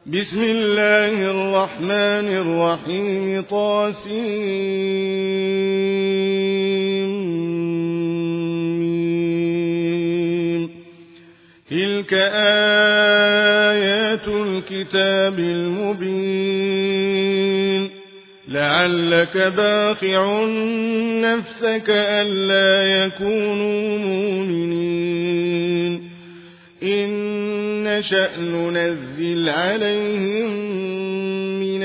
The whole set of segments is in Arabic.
بسم الله الرحمن الرحيم تلك آيات الكتاب المبين لعلك باخع نفسك ألا يكونوا مؤمنين إن نشأ ننزل عليهم من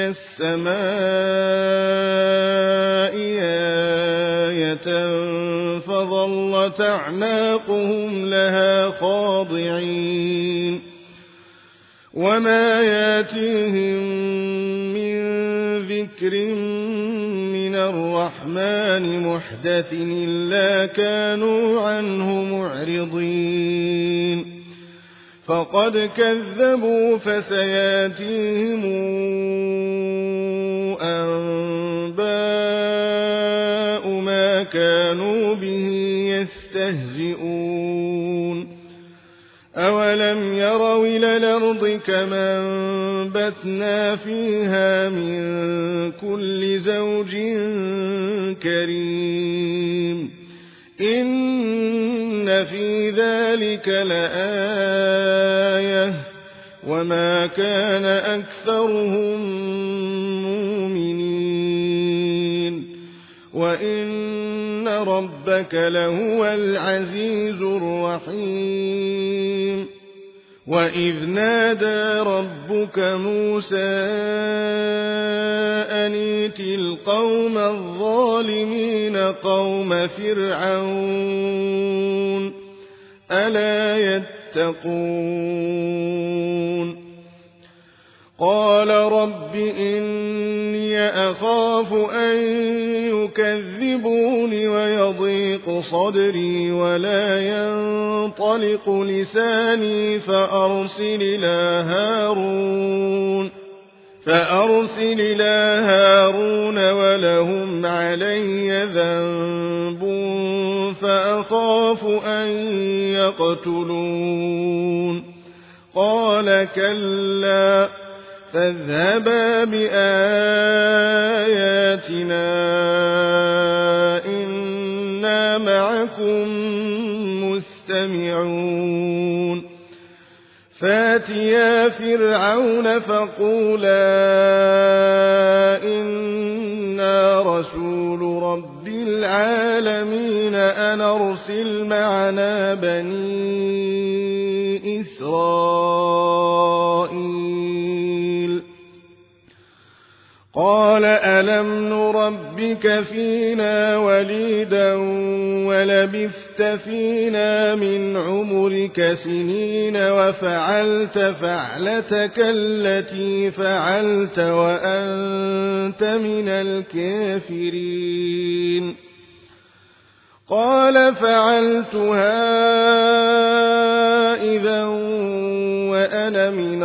السماء آية فظلت أعناقهم لها خاضعين وما ياتيهم من ذكر من الرحمن محدث إلا كانوا عنه معرضين فقد كذبوا فسياتيهم أنباء ما كانوا به يستهزئون أولم يروا إلى الأرض كما أنبتنا فيها من كل زوج كريم إن في ذلك لآية وما كان أكثرهم مؤمنين وإن ربك لهو العزيز الرحيم وإذ نادى ربك موسى أن ائت القوم الظالمين قوم فرعون ألا يتقون قال رب إني أخاف أن يكذبون ويضيق صدري ولا ينطلق لساني فأرسل إلى هارون ولهم علي ذنب فأخاف أن يقتلون قال كلا فاذهبا بآياتنا إنا معكم مستمعون فاتيا فرعون فقولا إنا رسول رب العالمين أن أرسل معنا بني إسرائيل قال ألم نربك فينا وليدا ولبثت فينا من عمرك سنين وفعلت فعلتك التي فعلت وأنت من الكافرين قال فعلتها إذا وأنا من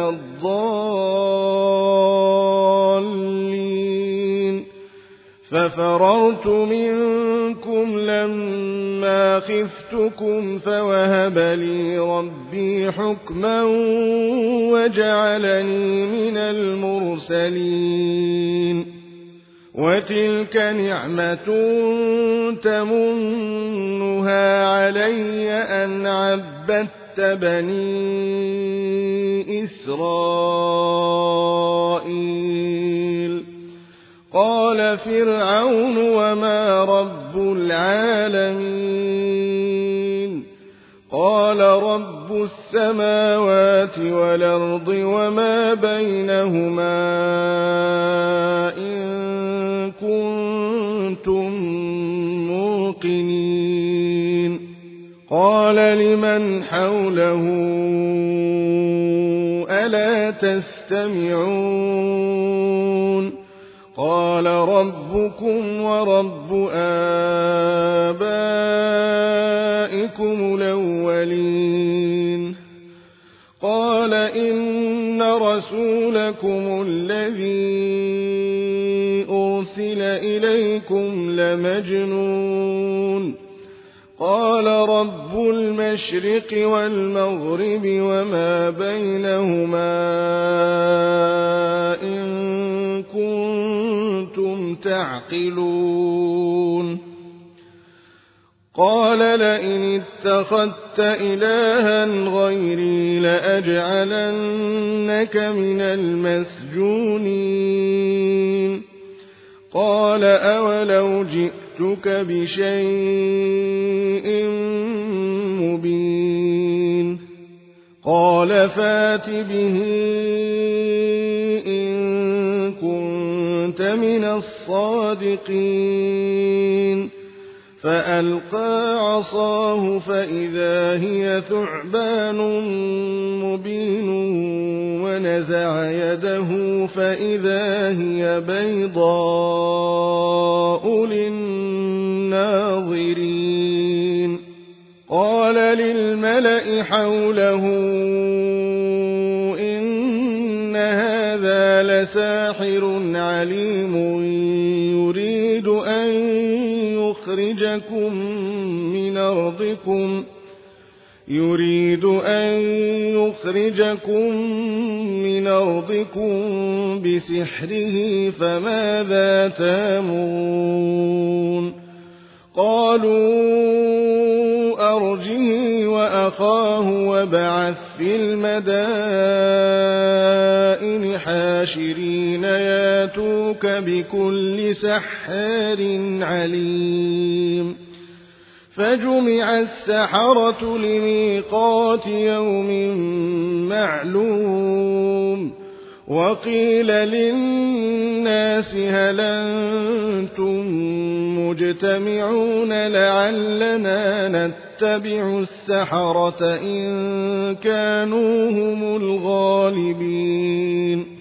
الضالين ففررت منكم لما خفتكم فوهب لي ربي حكما وجعلني من المرسلين وتلك نعمة تمنها علي أن عبدت بني إسرائيل قال فرعون وما رب العالمين قال رب السماوات والأرض وما بينهما إن كنتم موقنين قال لمن حوله ألا تستمعون قال ربكم ورب آبائكم الأولين قال إن رسولكم الذي أرسل إليكم لمجنون قال رب المشرق والمغرب وما بينهما تعقلون قال لئن اتخذت إلها غيري لأجعلنك من المسجونين قال أولو جئتك بشيء مبين قال فات به إن كنت من الصادقين فألقى عصاه فإذا هي ثعبان مبين ونزع يده فإذا هي بيضاء للناظرين قال للملأ حوله إن هذا لساحر عليم يريد أن يخرجكم من أرضكم بسحره فماذا تأمرون قالوا أرجه وأخاه وابعث في المدائن حاشرين ياتوك بكل سحار عليم فجمع السحرة لميقات يوم معلوم وقيل للناس هل أنتم مجتمعون لعلنا نتبع السحرة إن كانوا هم الغالبين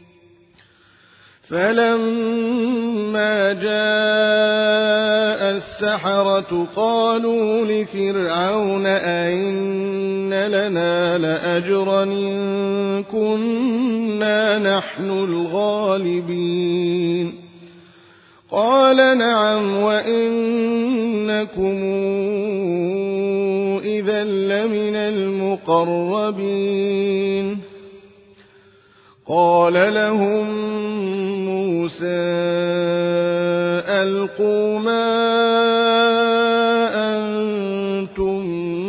فلما جاء السحرة قالوا لفرعون أئن لنا لأجرا إن كنا نحن الغالبين قال نعم وإنكم إذا لمن المقربين قال لهم موسى ألقوا ما أنتم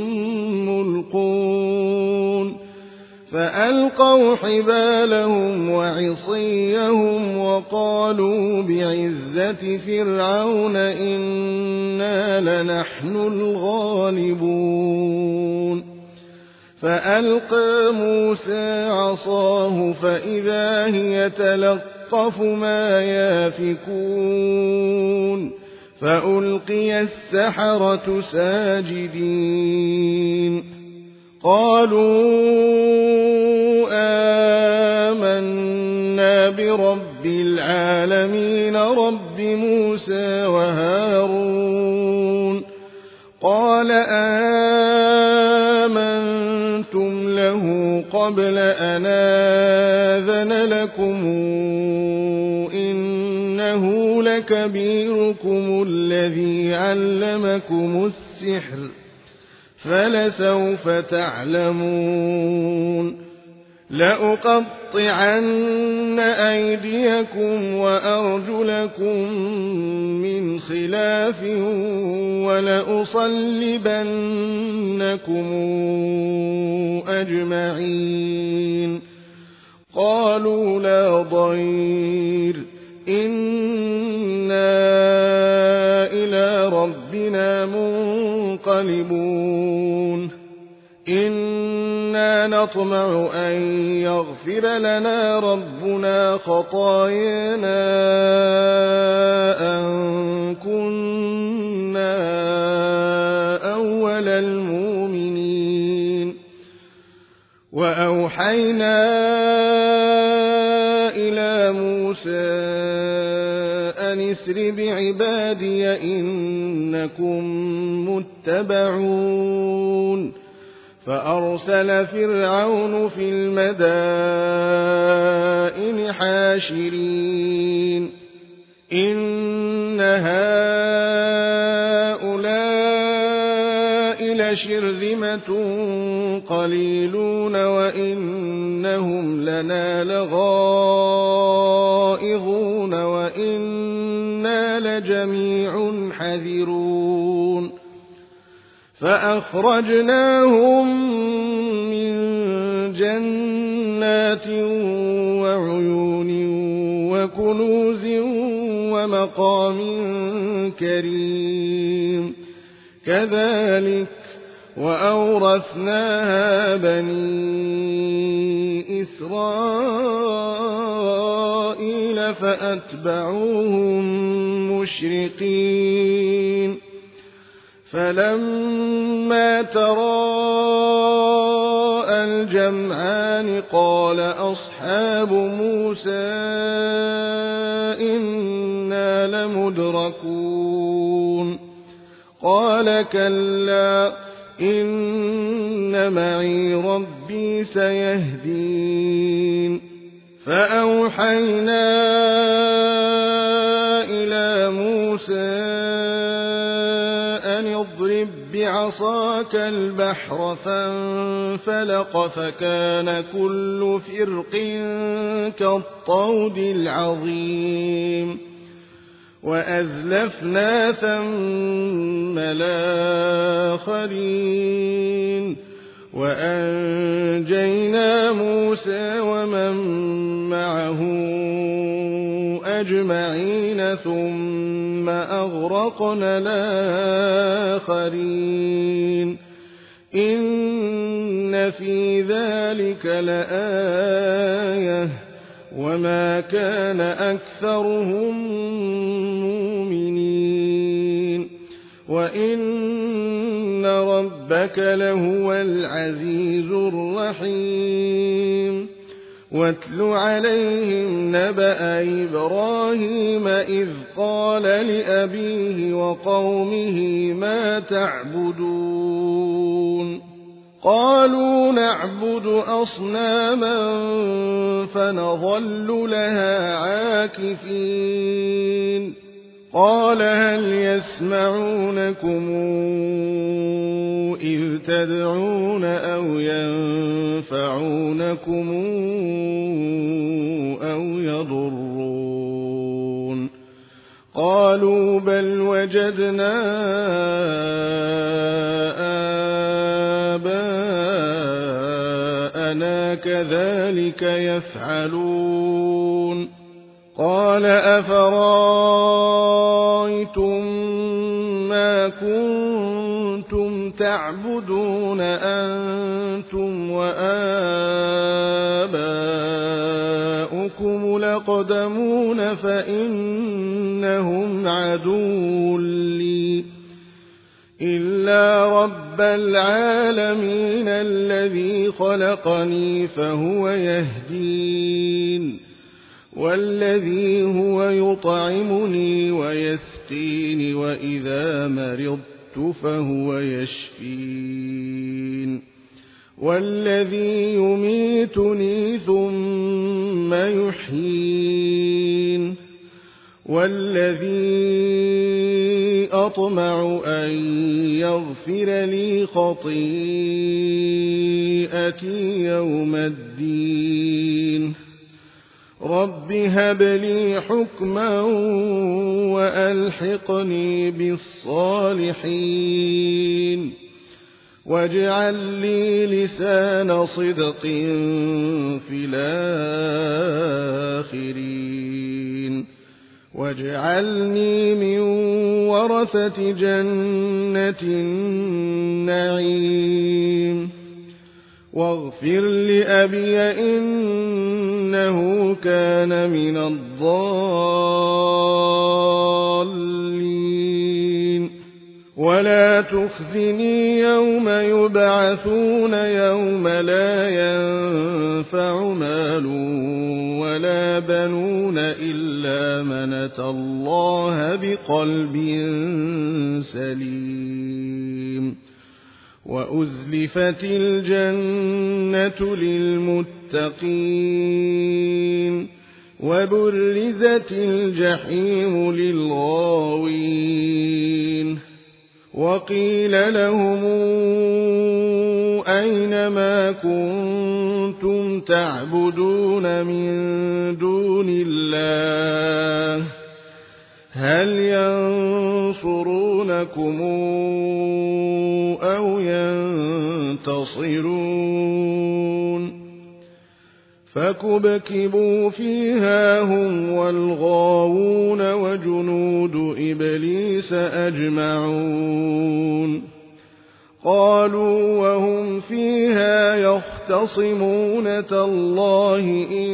ملقون فألقوا حبالهم وعصيهم وقالوا بعزة فرعون إنا لنحن الغالبون فألقى موسى عصاه فإذا هي تلقف ما يافكون فألقي السحرة ساجدين قالوا آمنا برب العالمين رب موسى وهارون قال آمنتم له قبل أن آذن لكم إنه لكبيركم الذي علمكم السحر فلسوف تعلمون لأقطعن أيديكم وأرجلكم من خلاف ولأصلبنكم أجمعين قالوا لا ضير إنا إلى ربنا منقلبون إنا نطمع أن يغفر لنا ربنا خطايانا أن كنا أول المؤمنين وأوحينا إلى موسى أن اسر بعبادي إنكم متبعون فأرسل فرعون في المدائن حاشرين إن هؤلاء لشرذمة قليلون وإنهم لنا لغائظون لغائظون وإنا لجميع حذرون فأخرجناهم من جنات وعيون وكنوز ومقام كريم كذلك وأورثناها بني إسرائيل فأتبعوهم مشرقين فلما تراءى الجمعان قال أصحاب موسى إنا لمدركون قال كلا إن معي ربي سيهدين فأوحينا إلى موسى أن اضرب بعصاك البحر فانفلق فكان كل فرق كالطود العظيم وأزلفنا ثم الآخرين وأنجينا موسى ومن معه أجمعين ثم أغرقنا الآخرين إن في ذلك لآية وما كان أكثرهم مؤمنين وإن ربك لهو العزيز الرحيم واتل عليهم نبأ إبراهيم إذ قال لأبيه وقومه ما تعبدون قالوا نعبد أصناما فنظل لها عاكفين قال هل يسمعونكم إذ تدعون أو ينفعونكم أو يضرون قالوا بل وجدنا آباءنا كذلك يفعلون قال أفرأيتم ما كنتم تعبدون أنتم وآباؤكم الأقدمون فإنهم عدو لي إلا رب العالمين الذي خلقني فهو يهدين والذي هو يطعمني ويسقين وإذا مرضت فهو يشفين والذي يميتني ثم يحيين والذي أطمع أن يغفر لي خطيئتي يوم الدين رب هب لي حكما وألحقني بالصالحين واجعل لي لسان صدق في الآخرين واجعلني من ورثة جنة النعيم واغفر لأبي إنه كان من الضالين ولا تخزني يوم يبعثون يوم لا ينفع مال ولا بنون إلا من أتى الله بقلب سليم وأزلفت الجنة للمتقين وبرزت الجحيم للغاوين وقيل لهم أين ما كنتم كنتم تعبدون من دون الله هل ينصرونكم أو ينتصرون فكبكبوا فيها هم والغاوون وجنود إبليس أجمعون قالوا وهم فيها يختصمون تالله إن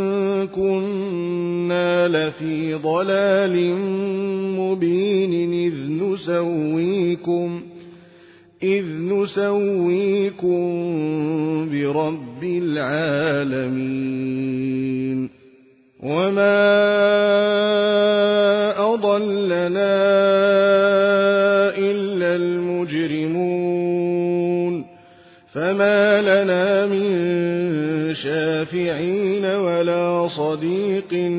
كنا لفي ضلال مبين إذ نسويكم برب العالمين وما أضلنا إلا المجرمون فما لنا من شافعين ولا صديق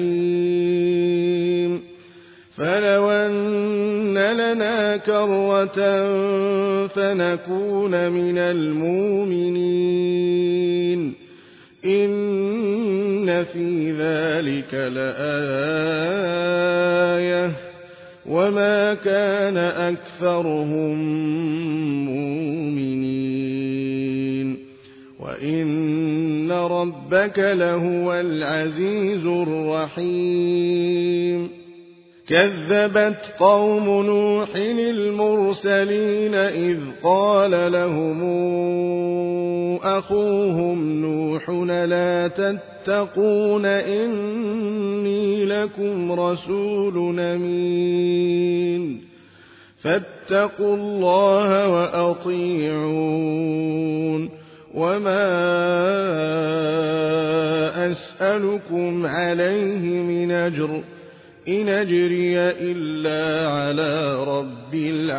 حميم فلو أن لنا كرة فنكون من المؤمنين إن في ذلك لآية وما كان أكثرهم مؤمنين وإن ربك لهو العزيز الرحيم كذبت قوم نوح المرسلين إذ قال لهم أخوهم نوح لا تتقون إني لكم رسول أمين فاتقوا الله وأطيعون وما أسألكم عليه من أجر إن أجري إلا على رب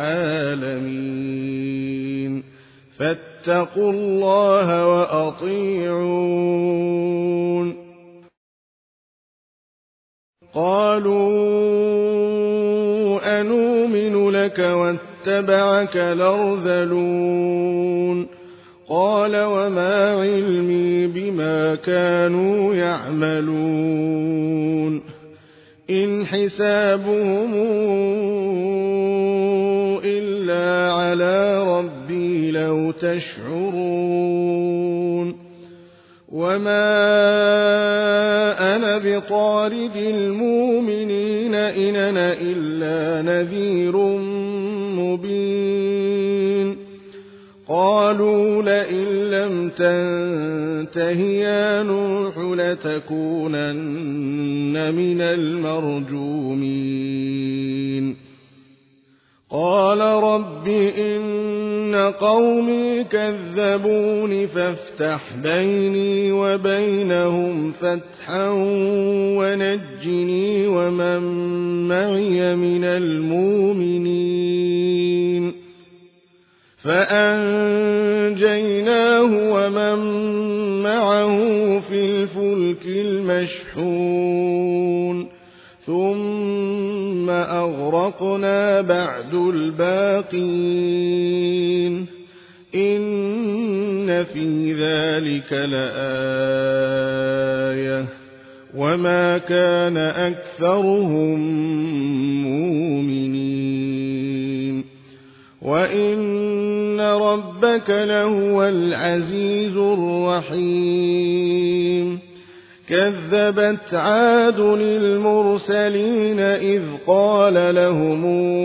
العالمين فاتقوا الله وأطيعون قالوا أنؤمن لك واتبعك الأرذلون قال وما علمي بما كانوا يعملون إن حسابهم إلا على ربي لو تشعرون وما أنا بطارد المؤمنين إن أنا إلا نذير مبين قالوا لئن لم تنته يا نوح لتكونن من المرجومين قال رب إن قومي كذبون فافتح بيني وبينهم فتحا ونجني ومن معي من المؤمنين فأنجيناه ومن معه في الفلك المشحون ثم أغرقنا بعد الباقين إن في ذلك لآية وما كان أكثرهم مؤمنين وإن ربك لهو العزيز الرحيم كذبت عاد المرسلين إذ قال لهم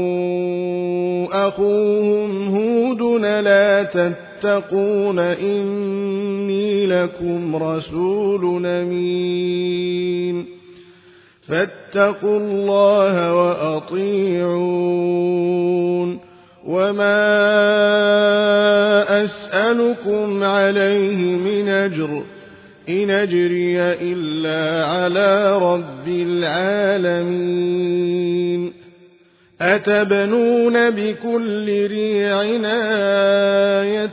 أخوهم هود لا تتقون إني لكم رسول أمين فاتقوا الله وأطيعون وما أسألكم عليه من أجر إن أجري إلا على رب العالمين أتبنون بكل ريع آية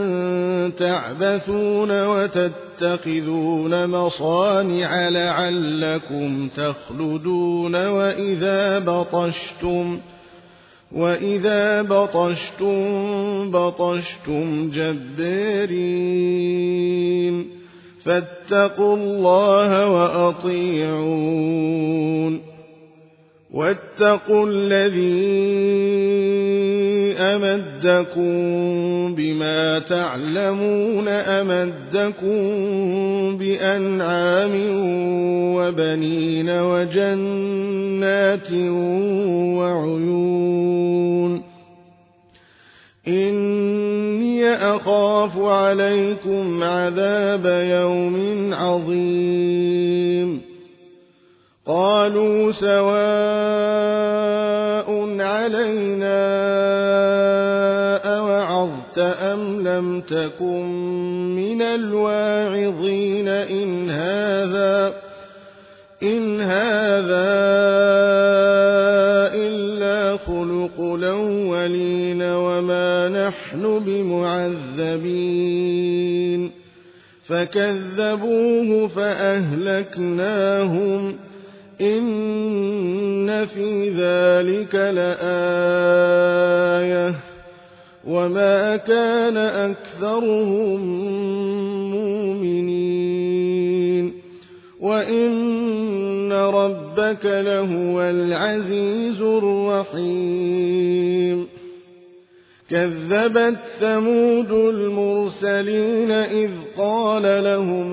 تعبثون وتتخذون مصانع لعلكم تخلدون وإذا بطشتم بطشتم جبارين فاتقوا الله وأطيعون واتقوا الذي أمدكم بما تعلمون أمدكم بأنعام وبنين وجنات وعيون إني أخاف عليكم عذاب يوم عظيم قالوا سواء علينا أوعظت أم لم تكن من الواعظين إن هذا إلا خلق الأولين وما نحن بمعذبين فكذبوه فأهلكناهم إن في ذلك لآية وما كان أكثرهم مؤمنين وإن ربك لهو العزيز الرحيم كذبت ثمود المرسلين إذ قال لهم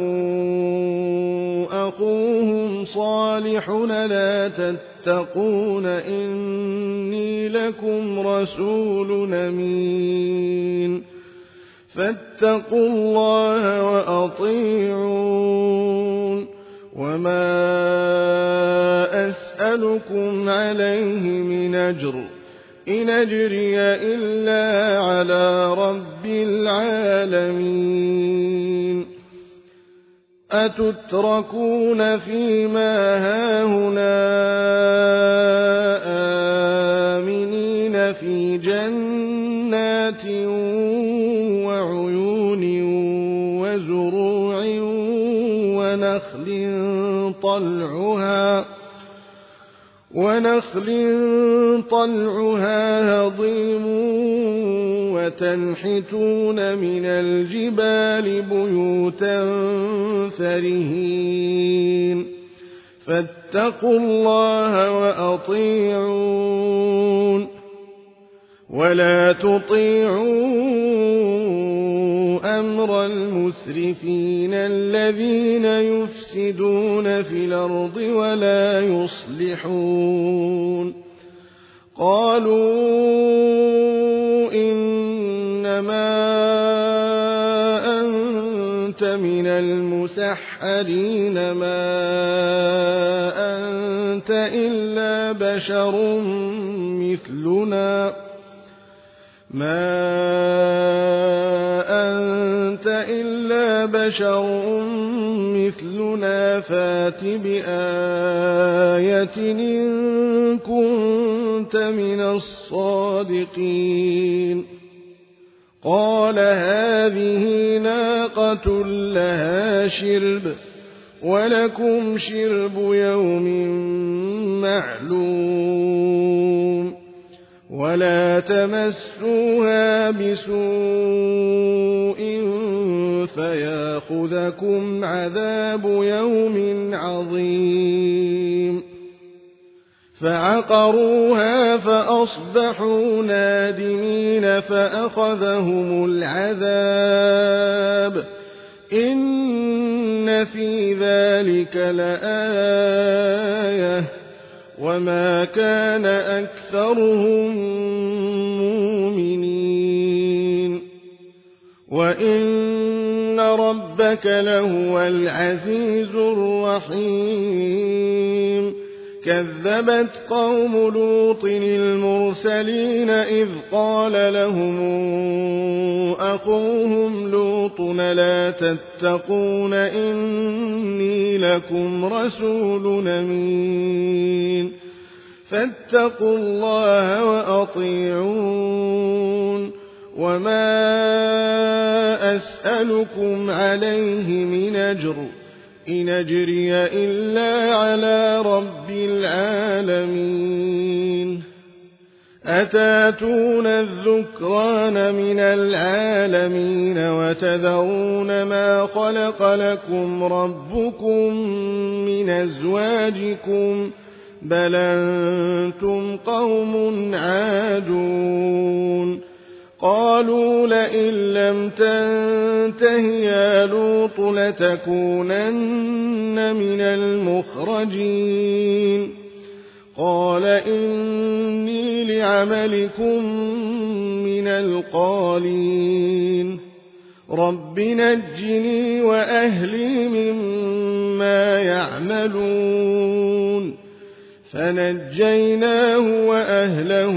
أخوهم صالح لا تتقون إني لكم رسول أمين فاتقوا الله وأطيعون وما أسألكم عليه من أجر إن أجري إلا على رب العالمين أتتركون فيما هاهنا آمنين في جنات وعيون وزروع ونخل طلعها هضيم وتنحتون من الجبال بيوتا فرهين فاتقوا الله وأطيعون ولا تطيعوا أمر المسرفين الذين يفسدون في الأرض ولا يصلحون قالوا إنما أنت من المسحرين ما أنت إلا بشر مثلنا فات بآية إن كنت من الصادقين قال هذه ناقة لها شرب ولكم شرب يوم معلوم ولا تمسوها بسوء فياخذكم عذاب يوم عظيم فعقروها فأصبحوا نادمين فأخذهم العذاب إن في ذلك لآية وما كان أكثرهم مؤمنين وإن ربك لهو العزيز الرحيم كذبت قوم لوط المرسلين إذ قال لهم أخوهم لوط لا تتقون إني لكم رسول أمين فاتقوا الله وأطيعون وما أسألكم عليه من أجر إن أجري إلا على رب العالمين أتاتون الذكران من العالمين وتذرون ما خلق لكم ربكم من أزواجكم بل أنتم قوم عادون قالوا لئن لم تنته يا لوط لتكونن من المخرجين قال إني لعملكم من القالين رب نجني وأهلي مما يعملون فنجيناه وأهله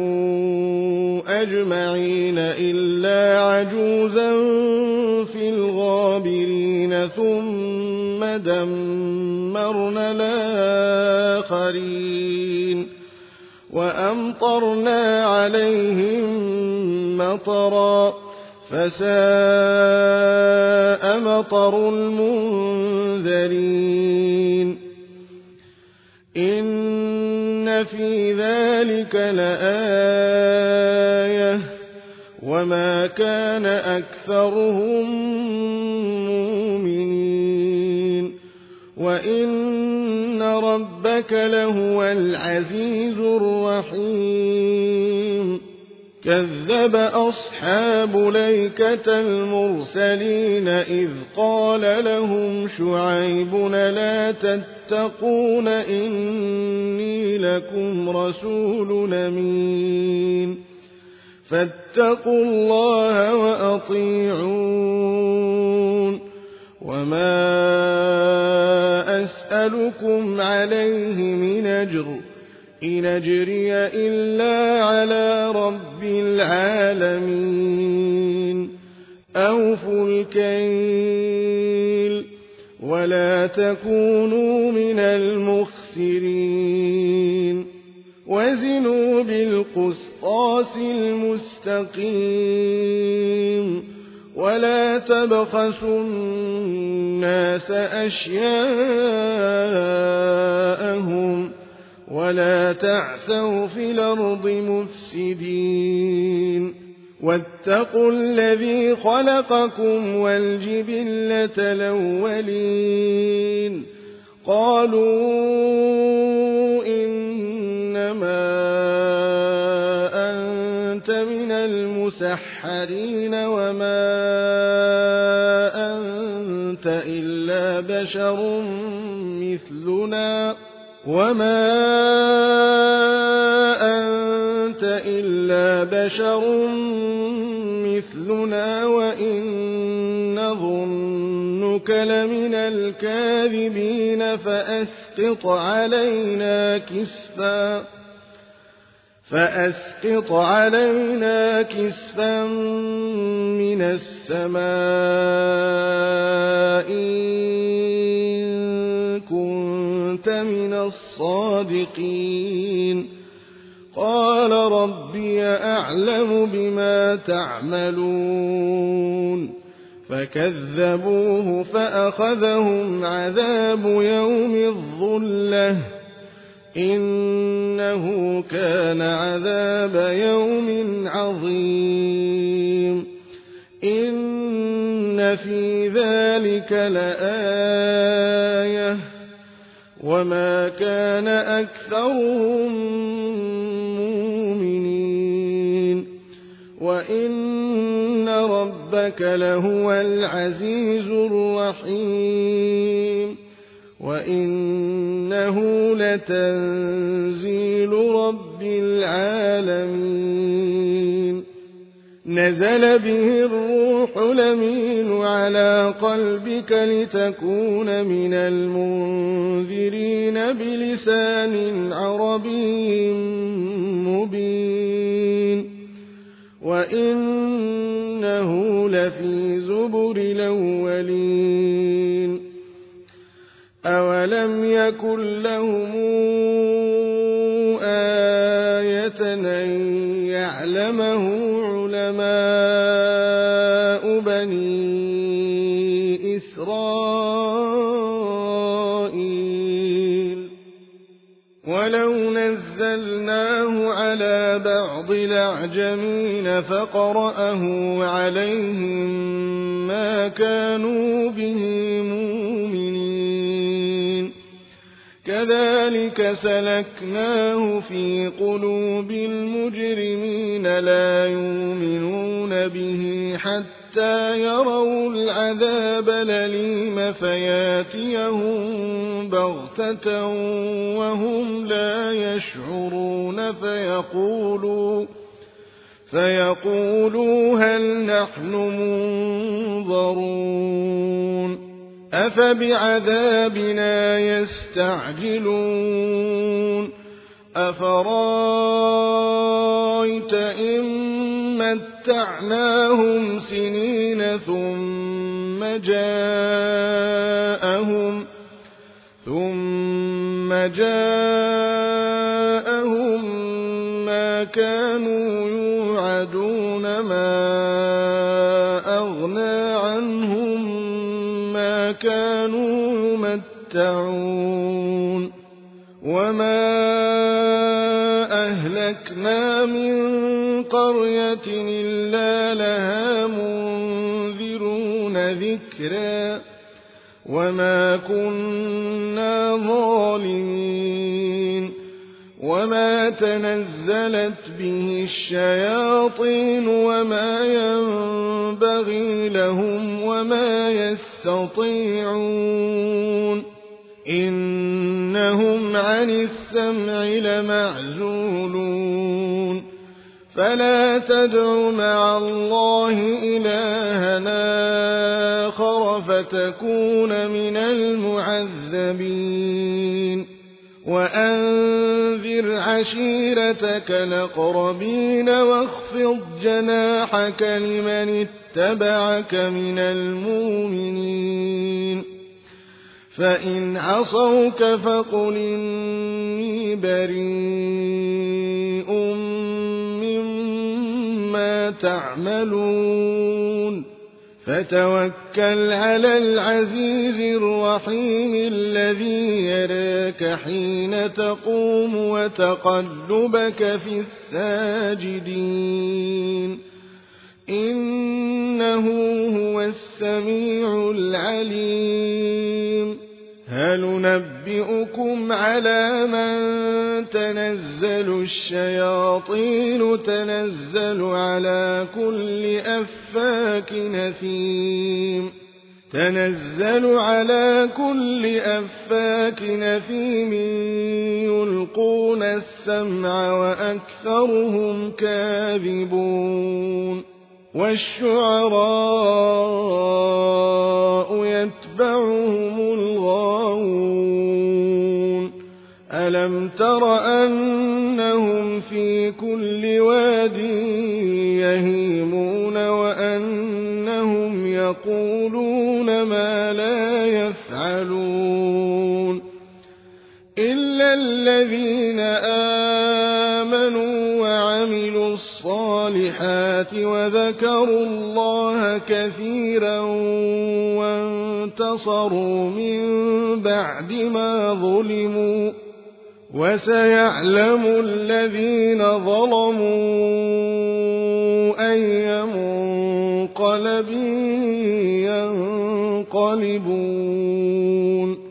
أجمعين إلا عجوزا في الغابرين ثم دمرنا الآخرين وأمطرنا عليهم مطرا فساء مطر المنذرين إن في ذلك لآية وما كان أكثرهم مؤمنين وإن ربك لهو العزيز الرحيم كذب أصحاب ليكة المرسلين إذ قال لهم شعيب لا تتقون إني لكم رسول أمين فاتقوا الله وأطيعون وما أسألكم عليه من أجر إن أجري إلا على رب العالمين أوفوا الكيل ولا تكونوا من المخسرين وزنوا بالقسطاس المستقيم ولا تبخسوا الناس أشياءهم ولا تعثوا في الأرض مفسدين واتقوا الذي خلقكم والجبلة الأولين قالوا إنما أنت من المسحرين وما أنت إلا بشر مثلنا وإن نظنك لمن الكاذبين فأسقط علينا كسفا من السماء إن كنت من الصادقين قال ربي أعلم بما تعملون فكذبوه فأخذهم عذاب يوم الظلة إنه كان عذاب يوم عظيم إن في ذلك لآية وما كان أكثرهم مؤمنين وإن ربك لهو العزيز الرحيم وإنه لتنزيل رب العالمين نزل به الروح الأمين على قلبك لتكون من المنذرين بلسان عربي مبين وإنه لفي زبر الأولين أولم يكن لهم آية أن يعلمه علماء بني إسرائيل ولو نزلناه على على بعض الأعجمين فقرأه عليهم ما كانوا به مؤمنين كذلك سلكناه في قلوب المجرمين لا يؤمنون به حتى يروا العذاب الأليم فياتيهم بغتة وهم لا يشعرون فيقولوا هل نحن منظرون أفبعذابنا يستعجلون أفرأيت إن متعناهم سنين ثم جاءهم ما كانوا يوعدون ما أغنى عنهم ما كانوا يمتعون وما أهلكنا من قرية إلا لها منذرون ذكرا وما كنا ظالمين وما تنزلت به الشياطين وما ينبغي لهم وما يستطيعون إنهم عن السمع لمعزولون فلا تدع مع الله إلهنا آخر فتكون من المعذبين وأنذر عشيرتك الأقربين واخفض جناحك لمن اتبعك من المؤمنين فإن عصوك فقل إني بريء مما تعملون فتوكل على العزيز الرحيم الذي يراك حين تقوم وتقلبك في الساجدين إنه هو السميع العليم هل ننبئكم على من تنزل الشياطين تنزل على كل أفاك نثيم يلقون السمع وأكثرهم كاذبون والشعراء يتبعهم الغاوون ألم تر أنهم في كل واد يهيمون وأنهم يقولون ما لا يفعلون إلا الذين آمنوا وعملوا الصالحات وذكروا الله كثيرا وانتصروا من بعد ما ظلموا وسيعلم الذين ظلموا أي منقلب ينقلبون